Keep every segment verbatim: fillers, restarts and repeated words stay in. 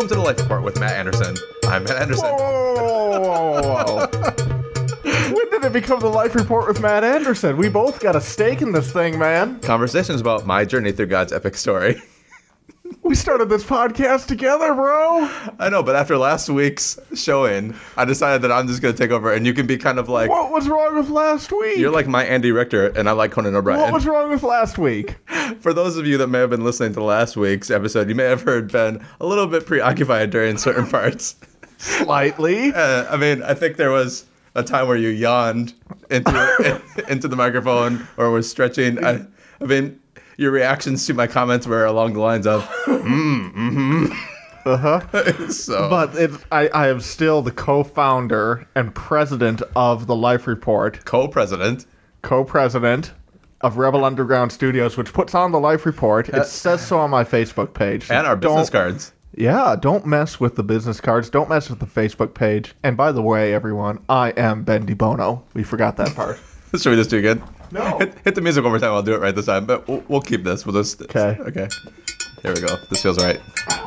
to the Life Report with Matt Anderson. I'm Matt Anderson. Whoa, whoa, whoa, whoa, whoa. When did it become the Life Report with Matt Anderson? We both got a stake in this thing, man. Conversations about my journey through God's epic story. We started this podcast together, bro. I know, but after last week's showing, I decided that I'm just going to take over, and you can be kind of like... What was wrong with last week? You're like my Andy Richter, and I like Conan O'Brien. What was wrong with last week? For those of you that may have been listening to last week's episode, you may have heard Ben a little bit preoccupied during certain parts. Slightly. Uh, I mean, I think there was a time where you yawned into into the microphone or was stretching. I, I mean, your reactions to my comments were along the lines of, mm, mm-hmm. Uh-huh. So. But it, I, I am still the co-founder and president of the Life Report. Co-president. Co-president of Rebel Underground Studios, which puts on the Life Report. It says so on my Facebook page. And our business Don't- cards. Yeah, don't mess with the business cards. Don't mess with the Facebook page. And by the way, everyone, I am Ben DiBono. We forgot that part. Should we just do it again? No. Hit, hit the music one more time. I'll do it right this time. But we'll, we'll keep this. We'll just... Okay. Okay. Here we go. This feels right.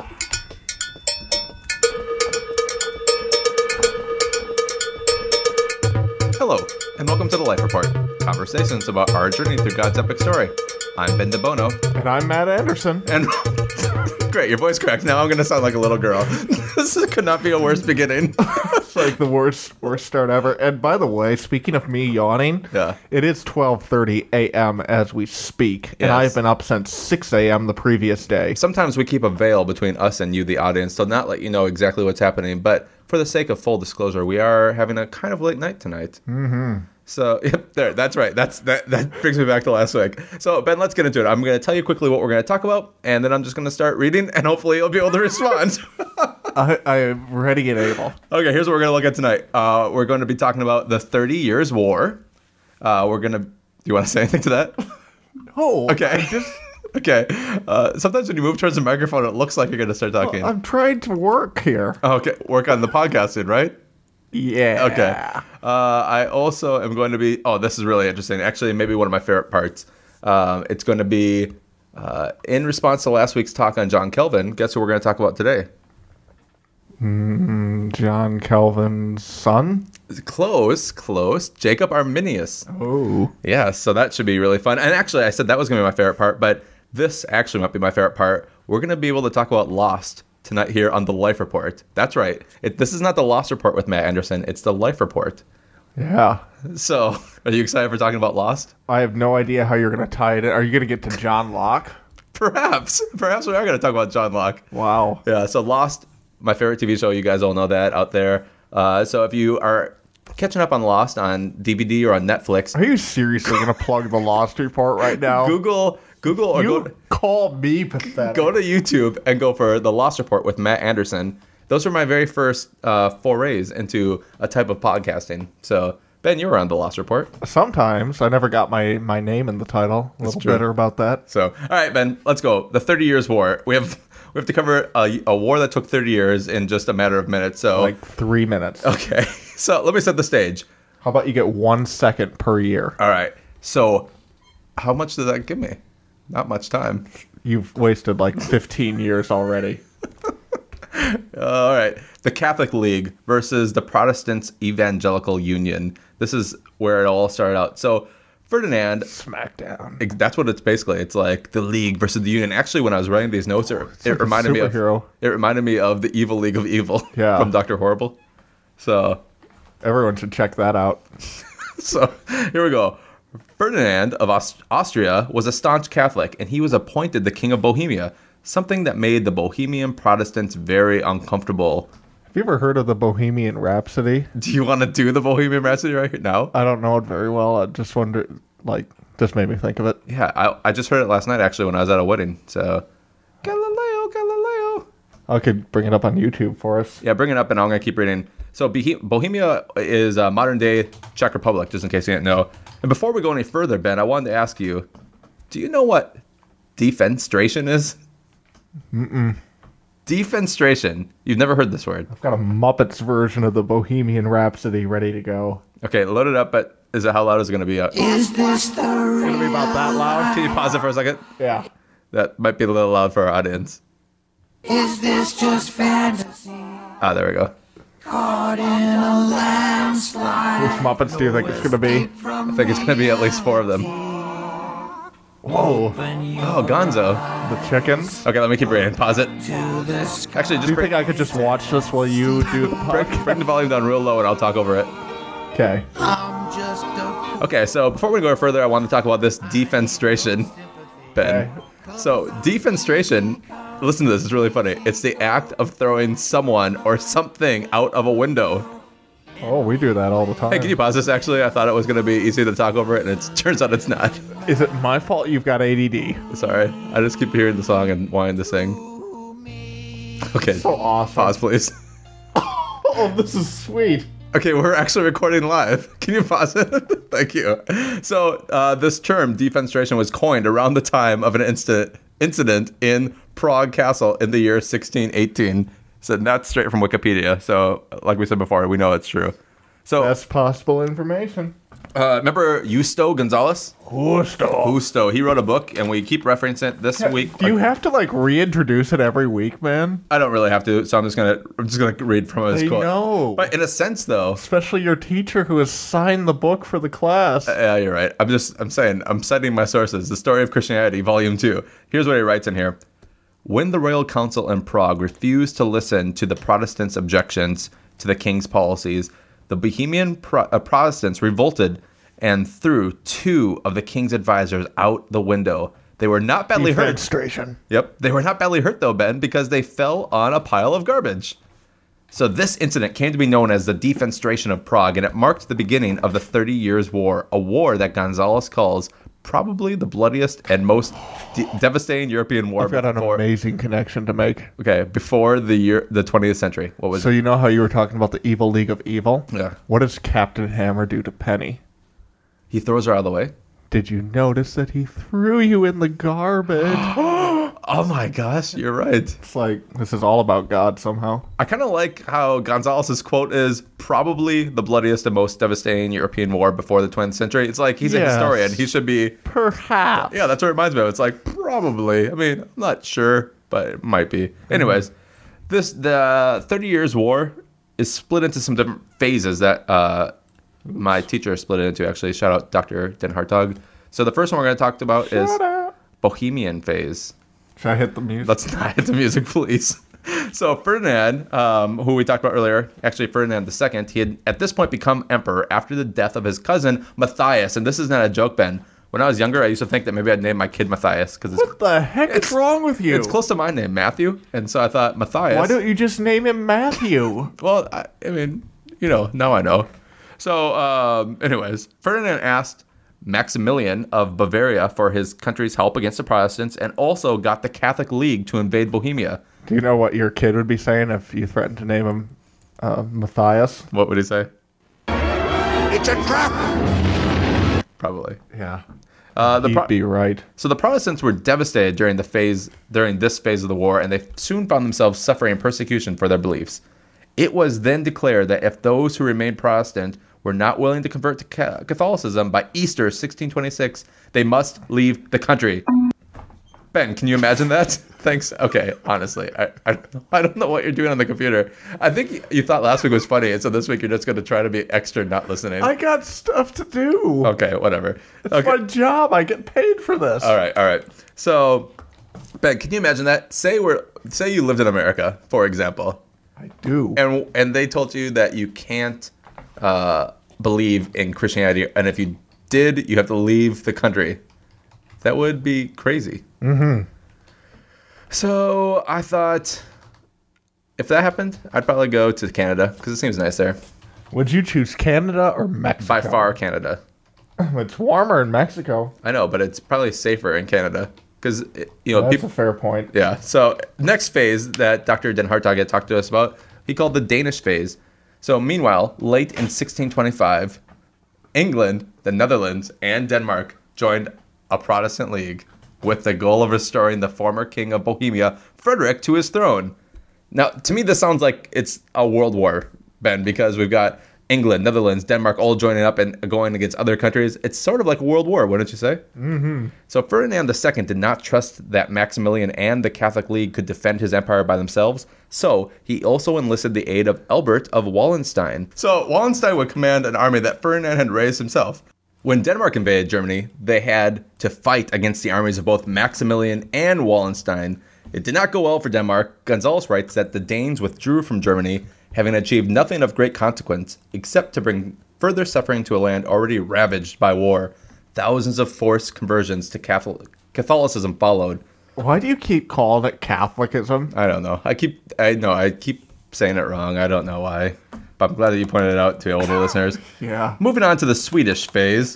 Hello, and welcome to the Life Report. Conversations about our journey through God's epic story. I'm Ben DiBono. And I'm Matt Anderson. And... Great, your voice cracked. Now I'm going to sound like a little girl. This could not be a worse beginning. It's like the worst worst start ever. And by the way, speaking of me yawning, Yeah. it is twelve thirty a.m. as we speak. And Yes. I've been up since six a.m. the previous day. Sometimes we keep a veil between us and you, the audience, to not let you know exactly what's happening. But for the sake of full disclosure, we are having a kind of late night tonight. Mm-hmm. So, yep, there, that's right. That's that. That brings me back to last week. So, Ben, let's get into it. I'm going to tell you quickly what we're going to talk about, and then I'm just going to start reading, and hopefully you'll be able to respond. I, I am ready and able. Okay, here's what we're going to look at tonight. Uh, we're going to be talking about the Thirty Years' War. Uh, we're going to... Do you want to say anything to that? Oh, Okay. I just... Okay. Uh, sometimes when you move towards the microphone, it looks like you're going to start talking. I'm trying to work here. Okay, work on the podcasting, right? Yeah. Okay. Uh, I also am going to be... Oh, this is really interesting. Actually, maybe one of my favorite parts. Um, it's going to be uh, in response to last week's talk on John Calvin. Guess who we're going to talk about today? Mm, John Calvin's son? Close, close. Jacob Arminius. Oh. Yeah, so that should be really fun. And actually, I said that was going to be my favorite part, but this actually might be my favorite part. We're going to be able to talk about Lost tonight here on the Life Report. That's right. It, this is not the Lost Report with Matt Anderson. It's the Life Report. Yeah. So, are you excited for talking about Lost? I have no idea how you're going to tie it in. Are you going to get to John Locke? Perhaps. Perhaps we are going to talk about John Locke. Wow. Yeah, so Lost, my favorite T V show. You guys all know that out there. Uh, so if you are catching up on Lost on D V D or on Netflix, Are you seriously going to plug the Lost Report right now? Google Google or You go, call me pathetic. go to YouTube and go for the Lost Report with Matt Anderson. Those were my very first uh, forays into a type of podcasting. So, Ben, you were on the Lost Report. Sometimes. I never got my, my name in the title. A little true. bitter about that. So, all right, Ben, let's go. The Thirty Years' War. We have we have to cover a, a war that took thirty years in just a matter of minutes. So, Like three minutes. okay. So let me set the stage. How about you get one second per year? All right. So, how much did that give me? Not much time. You've wasted like fifteen years already. Uh, all right. The Catholic League versus the Protestants Evangelical Union. This is where it all started out. So, Ferdinand, Smackdown. ex- that's what it's basically. It's like the League versus the Union. Actually, when I was writing these notes, it, It's it like a reminded me of superhero. it reminded me of the Evil League of Evil Yeah. from Doctor Horrible. So, Everyone should check that out. so here we go. Ferdinand of Aust- Austria was a staunch Catholic, and he was appointed the King of Bohemia, something that made the Bohemian Protestants very uncomfortable. Have you ever heard of the Bohemian Rhapsody? Do you want to do the Bohemian Rhapsody right now? I don't know it very well. I just wonder, like, just made me think of it. Yeah, I, I just heard it last night, actually, when I was at a wedding. So, Galileo, Galileo. I could bring it up on YouTube for us. Yeah, bring it up, and I'm going to keep reading. So, Bohe- Bohemia is a modern-day Czech Republic, just in case you didn't know. And before we go any further, Ben, I wanted to ask you, do you know what defenestration is? Mm-mm. Defenestration. You've never heard this word. I've got a Muppets version of the Bohemian Rhapsody ready to go. Okay, load it up, but is it how loud is it going to be? Up? Is this the It's gonna be about that loud. Can you pause it for a second? Yeah. That might be a little loud for our audience. Is this just fantasy? Ah, there we go. Caught in a landslide. Which Muppets do you think it's going to be? I think it's going to be at least four of them. Whoa. Oh, Gonzo. The chickens? Okay, let me keep reading. Pause it. Actually, Do just you bring, think I could just watch this while you do the bring, podcast? bring the volume down real low and I'll talk over it. Okay. I'm just a Okay, so before we go further, I want to talk about this defenstration, Ben. Okay. So, defenstration, listen to this, it's really funny. It's the act of throwing someone or something out of a window. Oh, we do that all the time. Hey, can you pause this, actually? I thought it was going to be easy to talk over it, and it turns out it's not. Is it my fault you've got A D D? Sorry. I just keep hearing the song and wanting to sing. Okay, So awesome. pause, please. Oh, this is sweet. Okay, we're actually recording live. Can you pause it? Thank you. So, uh, this term, defenestration, was coined around the time of an incident incident in Prague Castle in the year sixteen eighteen. So that's straight from Wikipedia. So, like we said before, we know it's true. So, Best possible information. uh, remember Justo Gonzalez? Gusto. Justo. He wrote a book, and we keep referencing it this week. Do you have to like reintroduce it every week, man? I don't really have to, so I'm just gonna I'm just gonna read from his I quote. know. But in a sense, though, Especially your teacher who has signed the book for the class. yeah, you're right. I'm just, I'm saying, I'm citing my sources. The Story of Christianity, Volume two. Here's what he writes in here. When the Royal Council in Prague refused to listen to the Protestants' objections to the king's policies, the Bohemian Pro- uh, Protestants revolted and threw two of the king's advisors out the window. They were not badly hurt. Defenestration. Yep. They were not badly hurt, though, Ben, because they fell on a pile of garbage. So this incident came to be known as the Defenestration of Prague, and it marked the beginning of the Thirty Years' War, a war that Gonzalez calls probably the bloodiest and most de- devastating European war I've got an before, amazing connection to make. okay, before the year the twentieth century. What was So it? you know how you were talking about the evil League of Evil? Yeah. What does Captain Hammer do to Penny? He throws her out of the way. Did you notice that he threw you in the garbage? Oh my gosh, you're right. It's like, this is all about God somehow. I kind of like how Gonzalez's quote is probably the bloodiest and most devastating European war before the twentieth century. It's like he's a Yes. historian. He should be. Perhaps. Yeah, that's what it reminds me of. It's like probably. I mean, I'm not sure, but it might be. Anyways, this the Thirty Years' War is split into some different phases that uh, my teacher split it into. Actually, shout out Doctor Den Hartog. So the first one we're going to talk about is Shout out. Bohemian phase. Should I hit the music? Let's not hit the music, please. So Ferdinand, um, who we talked about earlier, actually Ferdinand the Second, he had at this point become emperor after the death of his cousin Matthias. And this is not a joke, Ben. When I was younger, I used to think that maybe I'd name my kid Matthias because it's, What the heck It's- is wrong with you? it's close to my name, Matthew. And so I thought Matthias. Why don't you just name him Matthew? Well, I, I mean, you know, now I know. So, um, anyways, Ferdinand asked Maximilian of Bavaria for his country's help against the Protestants and also got the Catholic League to invade Bohemia. Do you know what your kid would be saying if you threatened to name him uh, Matthias? What would he say? It's a trap. Probably. Yeah. Uh, the He'd Pro- be right. so the Protestants were devastated during the phase during this phase of the war, and they soon found themselves suffering persecution for their beliefs. It was then declared that if those who remained Protestant were not willing to convert to Ca- Catholicism by Easter sixteen twenty-six, they must leave the country. Ben, can you imagine that? Thanks. Okay, honestly, I, I I don't know what you're doing on the computer. I think you thought last week was funny, and so this week you're just going to try to be extra not listening. I got stuff to do. Okay, whatever. It's Okay. my job. I get paid for this. All right, all right. So, Ben, can you imagine that? Say we're say you lived in America, for example, I do. and and they told you that you can't uh, believe in Christianity, and if you did, you have to leave the country. That would be crazy. Mm-hmm. So I thought, if that happened, I'd probably go to Canada because it seems nice there. Would you choose Canada or Mexico? By far, Canada. It's warmer in Mexico. I know, but it's probably safer in Canada because you know That's people. a fair point. Yeah. So next phase that Doctor Den Hartog had talked to us about, he called the Danish phase. So meanwhile, late in sixteen twenty-five, England, the Netherlands, and Denmark joined a Protestant league with the goal of restoring the former king of Bohemia, Frederick, to his throne. Now, to me, this sounds like it's a world war, Ben, because we've got England, Netherlands, Denmark, all joining up and going against other countries. It's sort of like a world war, wouldn't you say? Mm-hmm. So Ferdinand the Second did not trust that Maximilian and the Catholic League could defend his empire by themselves. So he also enlisted the aid of Albert of Wallenstein. So Wallenstein would command an army that Ferdinand had raised himself. When Denmark invaded Germany, they had to fight against the armies of both Maximilian and Wallenstein. It did not go well for Denmark. Gonzalez writes that the Danes withdrew from Germany, having achieved nothing of great consequence, except to bring further suffering to a land already ravaged by war. Thousands of forced conversions to Catholic- Catholicism followed. Why do you keep calling it Catholicism? I don't know. I keep, I know, I keep saying it wrong. I don't know why. But I'm glad that you pointed it out to older listeners. Yeah. Moving on to the Swedish phase.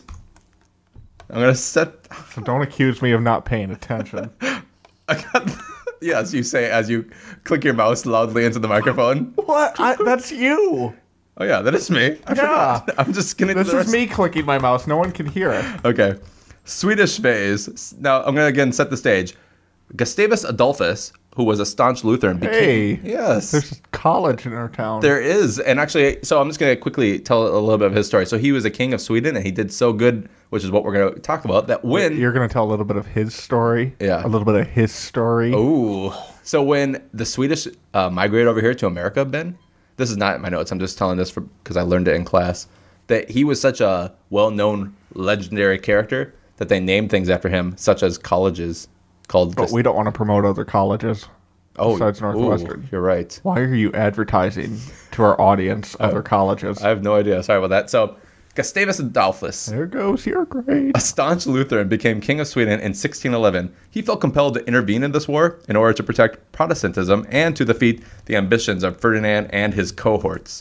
I'm going to set... So don't accuse me of not paying attention. I got... Yes, you say as you click your mouse loudly into the microphone. What? I, that's you. Oh, yeah, that is me. I Yeah. forgot. I'm just going to... This is me clicking my mouse. No one can hear it. Okay. Swedish phase. Now, I'm going to again set the stage. Gustavus Adolphus, who was a staunch Lutheran, became... Hey. Yes. There's a college in our town. There is. And actually, so I'm just going to quickly tell a little bit of his story. So he was a king of Sweden, and he did so good, which is what we're going to talk about, that when... You're going to tell a little bit of his story? Yeah. A little bit of his story? Ooh. So when the Swedish uh, migrated over here to America, Ben, this is not in my notes. I'm just telling this because I learned it in class, that he was such a well-known, legendary character that they named things after him, such as colleges called... But Gust- we don't want to promote other colleges oh, besides Northwestern. Ooh, you're right. Why are you advertising to our audience other colleges? I have no idea. Sorry about that. So Gustavus Adolphus, There goes your grade. a staunch Lutheran, became king of Sweden in sixteen eleven. He felt compelled to intervene in this war in order to protect Protestantism and to defeat the ambitions of Ferdinand and his cohorts.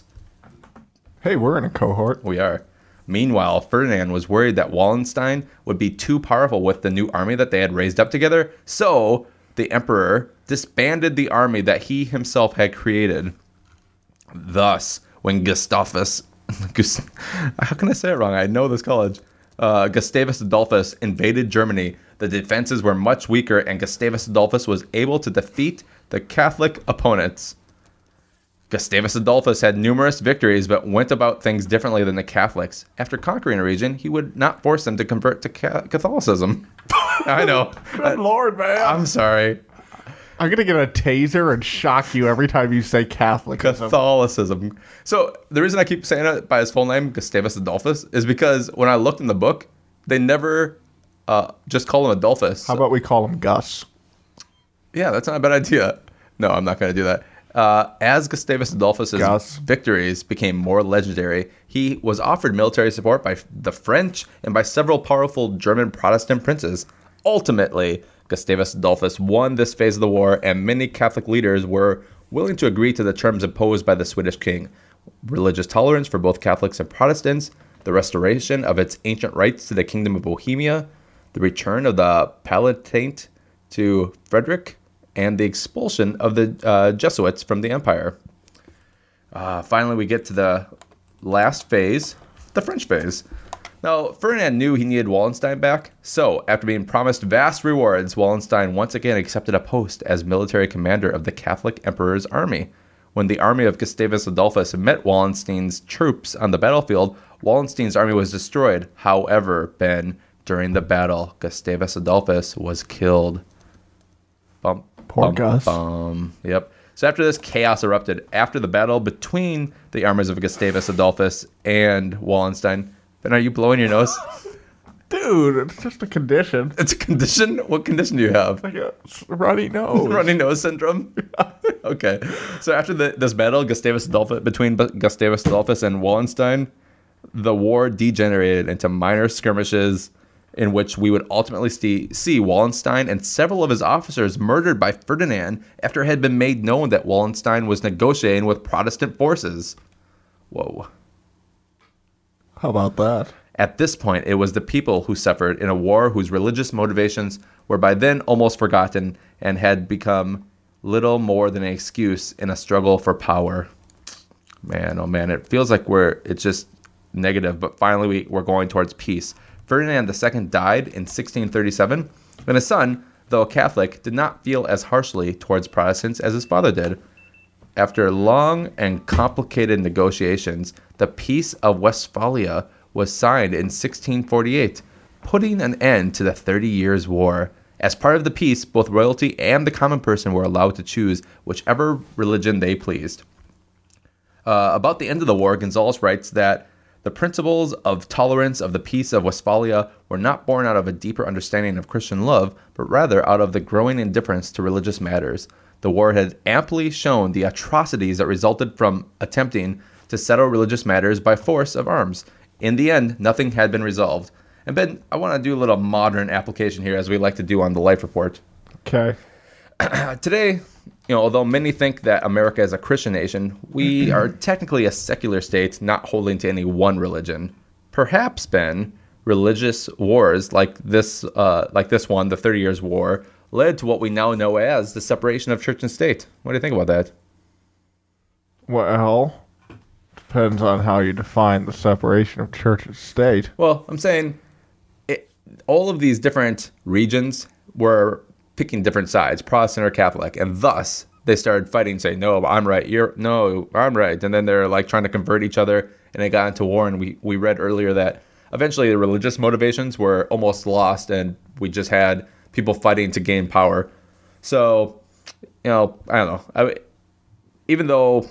Hey, we're in a cohort. We are. Meanwhile, Ferdinand was worried that Wallenstein would be too powerful with the new army that they had raised up together, so the emperor disbanded the army that he himself had created. Thus, when Gustavus... Gust- how can I say it wrong? I know this college. Uh, Gustavus Adolphus invaded Germany. The defenses were much weaker, and Gustavus Adolphus was able to defeat the Catholic opponents. Gustavus Adolphus had numerous victories, but went about things differently than the Catholics. After conquering a region, he would not force them to convert to ca- Catholicism. I know. Good Lord, man. I'm sorry. I'm going to get a taser and shock you every time you say Catholic. Catholicism. So the reason I keep saying it by his full name, Gustavus Adolphus, is because when I looked in the book, they never uh, just call him Adolphus. How about we call him Gus? Yeah, that's not a bad idea. No, I'm not going to do that. Uh, as Gustavus Adolphus's Gus. victories became more legendary, he was offered military support by the French and by several powerful German Protestant princes. Ultimately, Gustavus Adolphus won this phase of the war, and many Catholic leaders were willing to agree to the terms imposed by the Swedish king. Religious tolerance for both Catholics and Protestants, the restoration of its ancient rights to the Kingdom of Bohemia, the return of the Palatinate to Frederick, and the expulsion of the uh, Jesuits from the empire. Uh, finally, we get to the last phase, the French phase. Now, Ferdinand knew he needed Wallenstein back, so after being promised vast rewards, Wallenstein once again accepted a post as military commander of the Catholic Emperor's army. When the army of Gustavus Adolphus met Wallenstein's troops on the battlefield, Wallenstein's army was destroyed. However, Ben, during the battle, Gustavus Adolphus was killed. Bum, Poor bum, Gus. Bum. Yep. So after this, chaos erupted. After the battle between the armies of Gustavus Adolphus and Wallenstein. Ben, are you blowing your nose? Dude, it's just a condition. It's a condition? What condition do you have? Like a runny nose. Runny nose syndrome? Okay. So after the, this battle, Gustavus Adolphus, between Gustavus Adolphus and Wallenstein, the war degenerated into minor skirmishes in which we would ultimately see, see Wallenstein and several of his officers murdered by Ferdinand after it had been made known that Wallenstein was negotiating with Protestant forces. Whoa. How about that? At this point, it was the people who suffered in a war whose religious motivations were by then almost forgotten and had become little more than an excuse in a struggle for power. Man, oh man, it feels like we're it's just negative, but finally we, we're going towards peace. Ferdinand the Second died in sixteen thirty-seven, and his son, though a Catholic, did not feel as harshly towards Protestants as his father did. after long and complicated negotiations, the Peace of Westphalia was signed in sixteen forty-eight, putting an end to the Thirty Years' War. As part of the peace, both royalty and the common person were allowed to choose whichever religion they pleased. Uh, about the end of the war, Gonzalez writes that the principles of tolerance of the Peace of Westphalia were not born out of a deeper understanding of Christian love, but rather out of the growing indifference to religious matters. The war had amply shown the atrocities that resulted from attempting to settle religious matters by force of arms. In the end, nothing had been resolved. And Ben, I want to do a little modern application here, as we like to do on the Life Report. Okay. Today, you know, although many think that America is a Christian nation, we are technically a secular state, not holding to any one religion. Perhaps, Ben, religious wars like this, uh, like this one, the Thirty Years' War, led to what we now know as the separation of church and state. What do you think about that? Well, depends on how you define the separation of church and state. Well, I'm saying it, all of these different regions were picking different sides, Protestant or Catholic, and thus they started fighting, saying, no, I'm right, you're, no, I'm right. And then they're like trying to convert each other, and they got into war. And we, we read earlier that eventually the religious motivations were almost lost, and we just had people fighting to gain power. So, you know, I don't know. I, even though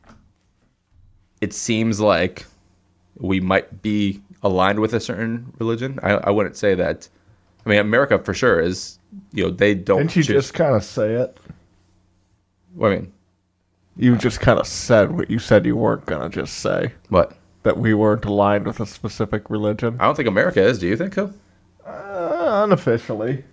it seems like we might be aligned with a certain religion, I, I wouldn't say that. I mean, America for sure is, you know, they don't Didn't you choose. just kind of say it? What do you mean? You just kind of said what you said you weren't going to just say. What? That we weren't aligned with a specific religion. I don't think America is. Do you think so? Uh, unofficially.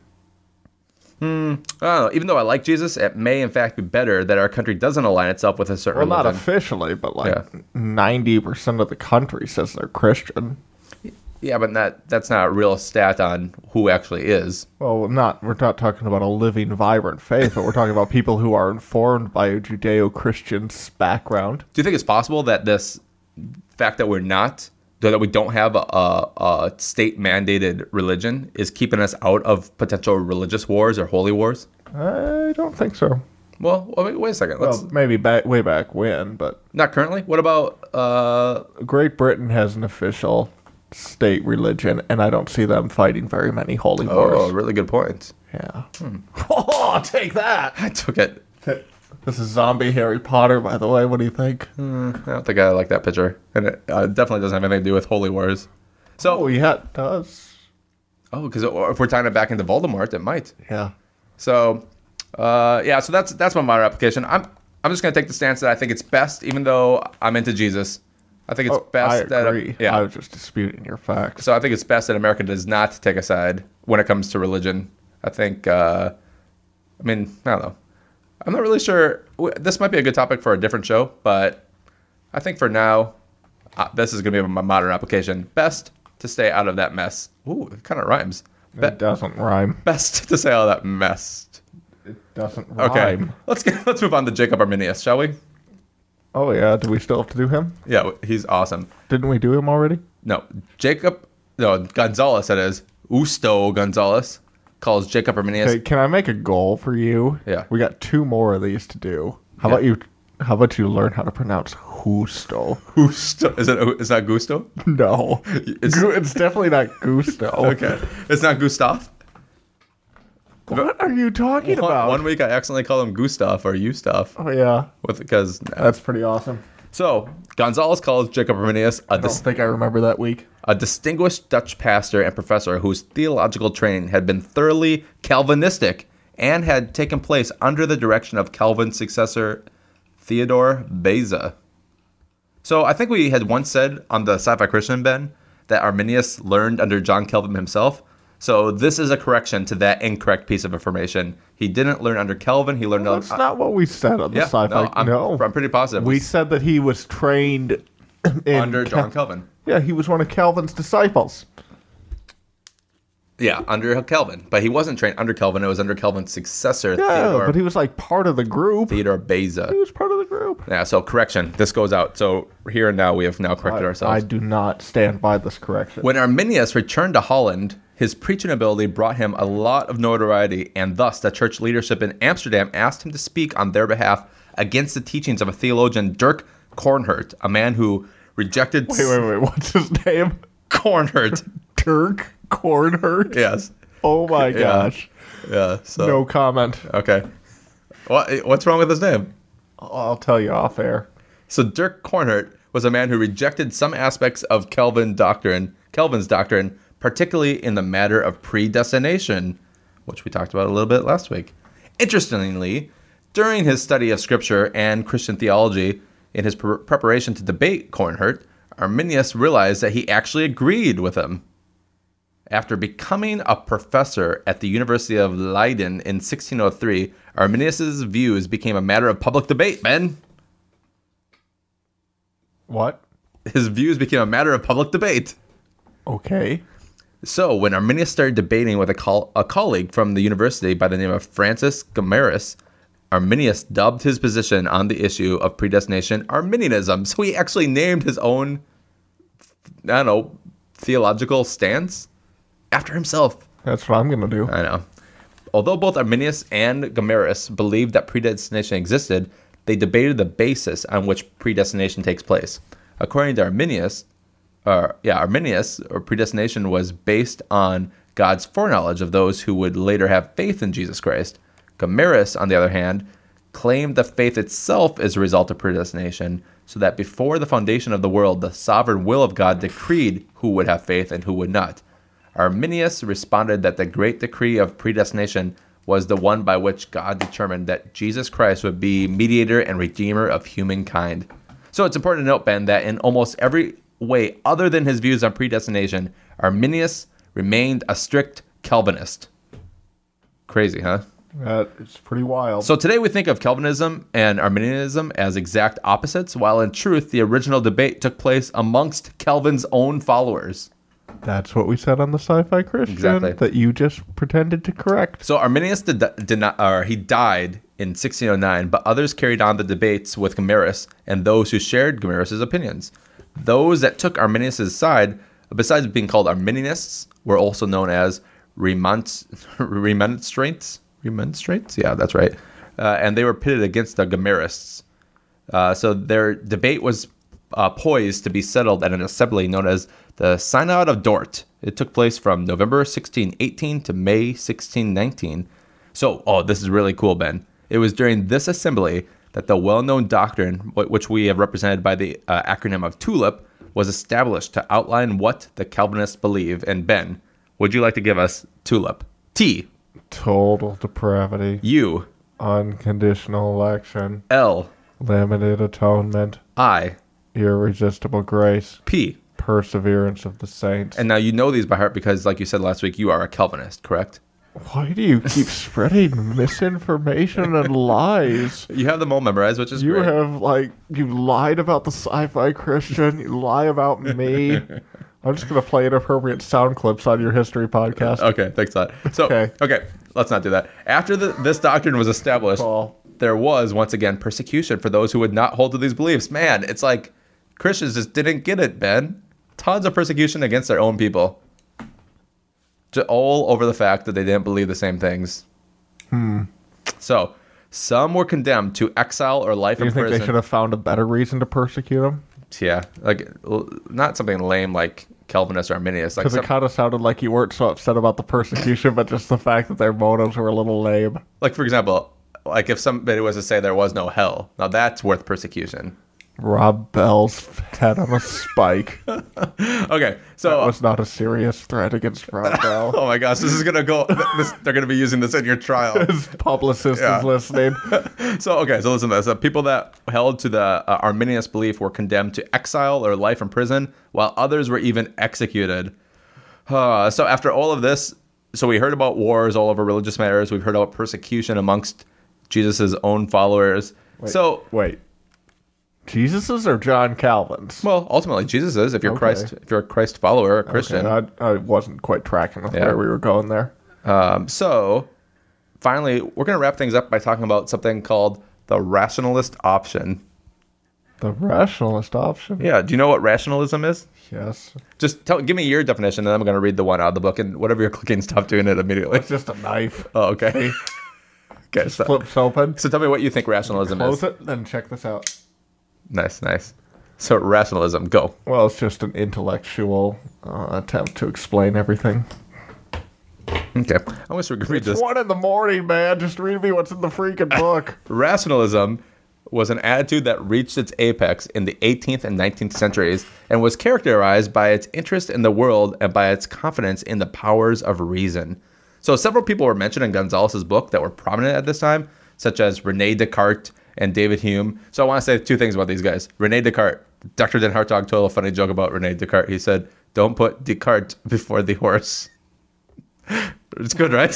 I don't know. Even though I like Jesus, it may in fact be better that our country doesn't align itself with a certain Well, not religion. officially, but like Yeah. ninety percent of the country says they're Christian. Yeah, but that that's not a real stat on who actually is. Well, not we're not talking about a living, vibrant faith, but we're talking about people who are informed by a Judeo-Christian background. Do you think it's possible that this fact that we're not, that we don't have a, a state-mandated religion is keeping us out of potential religious wars or holy wars? I don't think so. Well, wait, wait a second. Let's, Well, maybe back way back when, but not currently. What about, uh, Great Britain has an official state religion, and I don't see them fighting very many holy oh, wars. really good point. Yeah. Oh, take that! I took it. This is zombie Harry Potter, by the way. What do you think? I don't think I like that picture. And it uh, definitely doesn't have anything to do with holy wars. So, Oh, yeah, it does. oh, because if we're tying it back into Voldemort, it might. Yeah. So, uh, yeah, so that's that's my modern application. I'm I'm just going to take the stance that I think it's best, even though I'm into Jesus. I think it's Oh, best I that agree. yeah. I was just disputing your facts. So I think it's best that America does not take a side when it comes to religion. I think, uh, I mean, I don't know. I'm not really sure. This might be a good topic for a different show, but I think for now, uh, this is going to be my modern application. Best to stay out of that mess. Ooh, it kind of rhymes. Be- It doesn't rhyme. best to stay out of that mess. It doesn't rhyme. Okay, let's get let's move on to Jacob Arminius, shall we? Oh, yeah. Do we still have to do him? Yeah, he's awesome. Didn't we do him already? No, Jacob, no, Gonzalez, that is. Usto Gonzalez calls Jacob Arminius. Hey, can I make a goal for you? Yeah. We got two more of these to do. How Yeah. about you? How about you learn how to pronounce Gusto? Gusto. Is it? Is that Gusto? No, It's- Gu- it's definitely not Gusto. Okay, it's not Gustav. What are you talking One, about? one week I accidentally called him Gustav or Gustav Oh yeah, with because that's pretty awesome. so Gonzalez calls Jacob Arminius a, I don't dis- think I remember that week. a distinguished Dutch pastor and professor whose theological training had been thoroughly Calvinistic and had taken place under the direction of Calvin's successor Theodore Beza. So I think we had once said on the Sci-Fi Christian, Ben, that Arminius learned under John Calvin himself. So this is a correction to that incorrect piece of information. He didn't learn under Calvin. He learned That's under... not what we said on the yeah, sci-fi. no, I'm, no, I'm pretty positive. we said that he was trained in under Cal- John Calvin. Yeah, he was one of Calvin's disciples. Yeah, under Calvin. But he wasn't trained under Calvin. It was under Calvin's successor, Yeah, Theodore, but he was like part of the group. Theodore Beza. He was part of the group. Yeah, so correction. This goes out. So here and now we have now corrected I, ourselves. I do not stand by this correction. When Arminius returned to Holland, his preaching ability brought him a lot of notoriety, and thus the church leadership in Amsterdam asked him to speak on their behalf against the teachings of a theologian, Dirk Kornhert, a man who rejected... Wait, wait, wait. What's his name? Kornhert. Dirk Kornhert? Yes. Oh, my gosh. Yeah, so... No comment. Okay. What, what's wrong with his name? I'll tell you off air. So Dirk Kornhert was a man who rejected some aspects of Calvin doctrine, Calvin's doctrine, particularly in the matter of predestination, which we talked about a little bit last week. Interestingly, during his study of Scripture and Christian theology, in his pre- preparation to debate Kornhert, Arminius realized that he actually agreed with him. After becoming a professor at the University of Leiden in sixteen oh three, Arminius' views became a matter of public debate, Ben. What? His views became a matter of public debate. Okay. So, when Arminius started debating with a, col- a colleague from the university by the name of Francis Gomarus, Arminius dubbed his position on the issue of predestination Arminianism. So he actually named his own, I don't know, theological stance after himself. That's what I'm going to do. I know. Although both Arminius and Gomarus believed that predestination existed, they debated the basis on which predestination takes place. According to Arminius, uh, yeah, Arminius, or predestination was based on God's foreknowledge of those who would later have faith in Jesus Christ. Gomarus, on the other hand, claimed the faith itself is a result of predestination, so that before the foundation of the world, the sovereign will of God decreed who would have faith and who would not. Arminius responded that the great decree of predestination was the one by which God determined that Jesus Christ would be mediator and redeemer of humankind. So it's important to note, Ben, that in almost every way other than his views on predestination, Arminius remained a strict Calvinist. Crazy, huh? That is pretty wild. So today we think of Calvinism and Arminianism as exact opposites, while in truth the original debate took place amongst Calvin's own followers. That's what we said on the Sci-Fi Christian Exactly. that you just pretended to correct. So Arminius did, did not, or he died in sixteen oh nine, but others carried on the debates with Gomarus and those who shared Gomarus' opinions. Those that took Arminius' side, besides being called Arminianists, were also known as remont- remonstrantes. Remonstrates? Yeah, that's right. Uh, and they were pitted against the Gomarists. Uh, so their debate was uh, poised to be settled at an assembly known as the Synod of Dort. It took place from November sixteen eighteen to May sixteen nineteen. So, oh, this is really cool, Ben. It was during this assembly that the well-known doctrine, which we have represented by the uh, acronym of TULIP, was established to outline what the Calvinists believe. And Ben, would you like to give us TULIP? T. Total depravity. U. Unconditional election. L. Limited atonement. I. Irresistible grace. P. Perseverance of the saints. And now you know these by heart because, like you said last week, you are a Calvinist, correct? Why do you keep spreading misinformation and lies? You have them all memorized, which is You great. have, like, you lied about the Sci-Fi Christian. You lie about me. I'm just going to play inappropriate sound clips on your history podcast. Okay, thanks a lot. So, okay, Okay. let's not do that. After the, this doctrine was established, Paul. there was, once again, persecution for those who would not hold to these beliefs. Man, it's like Christians just didn't get it, Ben. Tons of persecution against their own people. Just all over the fact that they didn't believe the same things. Hmm. So, some were condemned to exile or life Do you in think prison. they should have found a better reason to persecute him? Yeah, like l- not something lame like Calvinist or Arminius. Like Because some, it kind of sounded like you weren't so upset about the persecution, but just the fact that their motives were a little lame. like for example, like if somebody was to say there was no hell, now that's worth persecution. Rob Bell's head on a spike. Okay, so That was not a serious threat against Rob Bell. oh my gosh, this is gonna go. This, they're gonna be using this in your trial. His publicist Yeah. is listening. So okay, so listen to this. Uh, people that held to the uh, Arminius belief were condemned to exile or life in prison, while others were even executed. Uh, so after all of this, so we heard about wars all over religious matters. We've heard about persecution amongst Jesus's own followers. Wait, So wait. Jesus's or John Calvin's? well, ultimately, Jesus is if you're Okay. Christ, if you're a Christ follower, a Christian. Okay, I, I wasn't quite tracking with Yeah. where we were going there. Um, so, finally, we're going to wrap things up by talking about something called the rationalist option. The rationalist option? Yeah, do you know what rationalism is? Yes. Just tell, give me your definition, and then I'm going to read the one out of the book, and whatever you're clicking, stop doing it immediately. It's just a knife. Oh, okay. Okay, so, Flips open. so tell me what you think rationalism Close is. it, then check this out. Nice, nice. So rationalism, go. Well, it's just an intellectual uh, attempt to explain everything. Okay, I wish we could read It's this. one in the morning, man. Just read me what's in the freaking book. Rationalism was an attitude that reached its apex in the eighteenth and nineteenth centuries and was characterized by its interest in the world and by its confidence in the powers of reason. So several people were mentioned in Gonzalez's book that were prominent at this time, such as Rene Descartes and David Hume. So I want to say two things about these guys. Rene Descartes, Doctor Den Hartog told a funny joke about Rene Descartes. He said, "Don't put Descartes before the horse." It's good, right?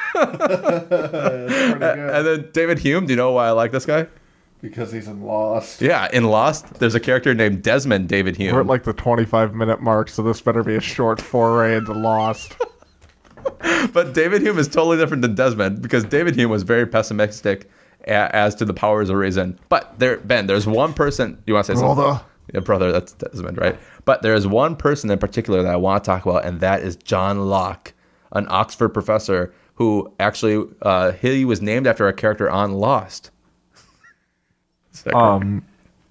And then David Hume, do you know why I like this guy? Because he's in Lost. Yeah, in Lost, there's a character named Desmond David Hume. We're at like the twenty-five minute mark, so this better be a short foray into Lost. But David Hume is totally different than Desmond because David Hume was very pessimistic a- as to the powers of reason. But there, Ben, there's one person you want to say something. Brother. Yeah, brother, that's Desmond, right? But there is one person in particular that I want to talk about, and that is John Locke, an Oxford professor who actually uh, he was named after a character on Lost. Is that correct? Um,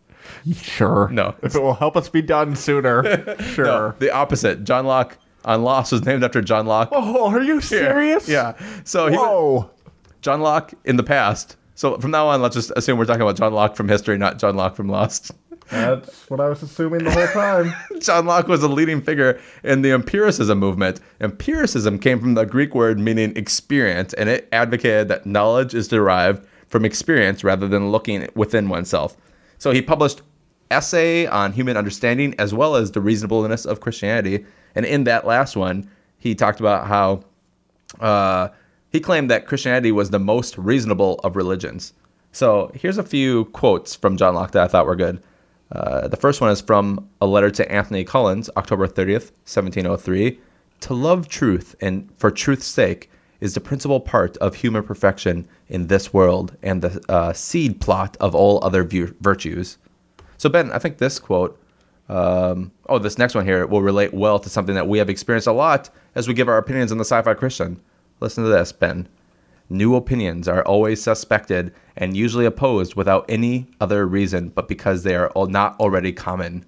sure. No. If it will help us be done sooner, sure. No, the opposite. John Locke on Lost was named after John Locke. Oh, are you serious? Yeah. So he was, Whoa. John Locke in the past. So from now on, let's just assume we're talking about John Locke from history, not John Locke from Lost. That's what I was assuming the whole time. John Locke was a leading figure in the empiricism movement. Empiricism came from the Greek word meaning experience, and it advocated that knowledge is derived from experience rather than looking within oneself. So he published essay on human understanding as well as the reasonableness of Christianity. And in that last one, he talked about how uh, he claimed that Christianity was the most reasonable of religions. So here's a few quotes from John Locke that I thought were good. Uh, the first one is from a letter to Anthony Collins, October thirtieth, seventeen oh three. To love truth and for truth's sake is the principal part of human perfection in this world and the uh, seed plot of all other vu- virtues. So Ben, I think this quote, um, oh, this next one here will relate well to something that we have experienced a lot as we give our opinions on the Sci-Fi Christian. Listen to this, Ben. New opinions are always suspected and usually opposed without any other reason but because they are all not already common.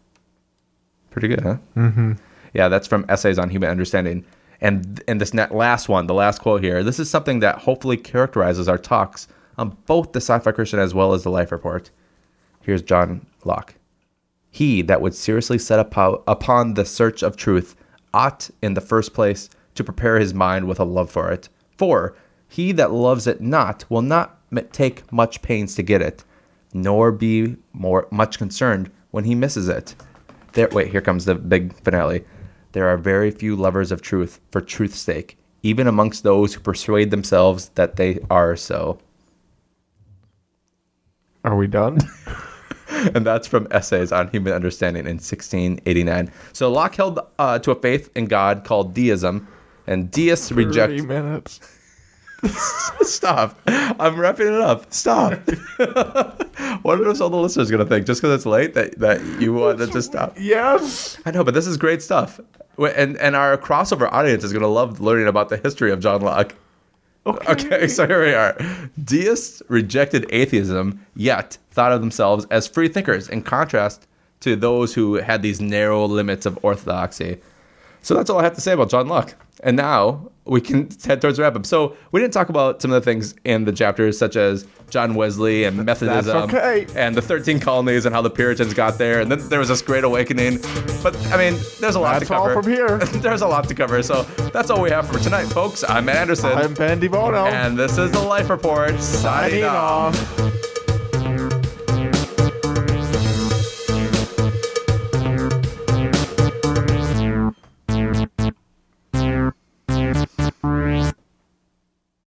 Pretty good, huh? Mm-hmm. Yeah, that's from Essays on Human Understanding. And and this net last one, the last quote here, this is something that hopefully characterizes our talks on both the Sci-Fi Christian as well as the Life Report. Here's John Locke. He that would seriously set up upon the search of truth ought in the first place to prepare his mind with a love for it. For he that loves it not will not take much pains to get it, nor be more much concerned when he misses it. There, wait, here comes the big finale. There are very few lovers of truth for truth's sake, even amongst those who persuade themselves that they are so. Are we done? And that's from Essays on Human Understanding in sixteen eighty-nine. So Locke held uh, to a faith in God called deism, and deists reject... thirty minutes. Stop. I'm wrapping it up. Stop. What are all the listeners going to think? Just because it's late that, that you wanted to stop? Yes. I know, but this is great stuff. And, and our crossover audience is going to love learning about the history of John Locke. Okay. Okay, so here we are. Deists rejected atheism, yet thought of themselves as free thinkers, in contrast to those who had these narrow limits of orthodoxy. So that's all I have to say about John Locke. And now we can head towards the wrap-up. So we didn't talk about some of the things in the chapters, such as John Wesley and Methodism okay. and the thirteen colonies and how the Puritans got there. And then there was this great awakening. But, I mean, there's a lot That's to cover. all from here. There's a lot to cover. So that's all we have for tonight, folks. I'm Matt Anderson. I'm Ben DeBono. And this is the Life Report. Signing Signing off. off.